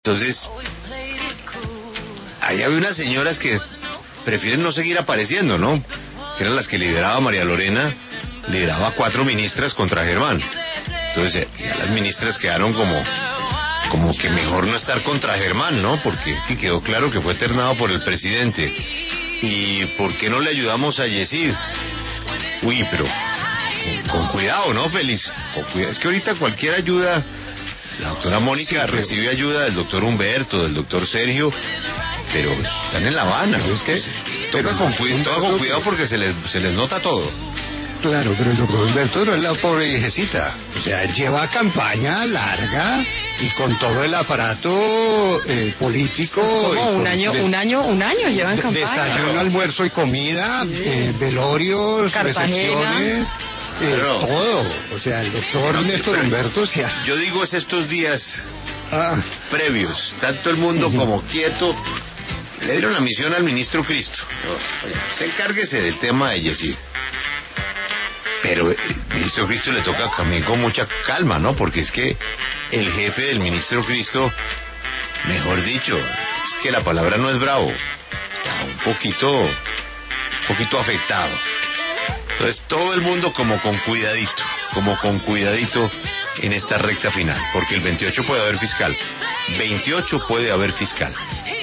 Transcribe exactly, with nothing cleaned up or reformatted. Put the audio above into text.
Entonces, ahí había unas señoras que prefieren no seguir apareciendo, ¿no? Que eran las que lideraba María Lorena, lideraba cuatro ministras contra Germán. Entonces, ya las ministras quedaron como, como que mejor no estar contra Germán, ¿no? Porque sí quedó claro que fue ternado por el presidente. ¿Y por qué no le ayudamos a Yesid? Uy, pero con, con cuidado, ¿no, Félix? Con cuidado. Es que ahorita cualquier ayuda... La doctora Mónica sí, pero... recibe ayuda del doctor Humberto, del doctor Sergio, pero están en La Habana. Pero es que toca pero, con, cu toca con cuidado porque se les, se les nota todo. Claro, pero el doctor Humberto no es la pobre viejecita. O sea, él lleva campaña larga y con todo el aparato eh, político. Como un con, año, de, un año, un año lleva en campaña. Desayuno, almuerzo y comida, sí. eh, velorios, Cartagena. recepciones. Eh, claro. Todo, o sea, el doctor pero, Néstor pero, Humberto, o sea... Yo digo es estos días ah. previos, tanto el mundo uh-huh. como quieto, le dieron la misión al ministro Cristo. Se encárguese del tema de Yesid. Pero el ministro Cristo le toca también con mucha calma, ¿no? Porque es que el jefe del ministro Cristo, mejor dicho, es que la palabra no es bravo, está un poquito, un poquito afectado. Entonces todo el mundo como con cuidadito, como con cuidadito en esta recta final, porque el veintiocho puede haber fiscal, veintiocho puede haber fiscal.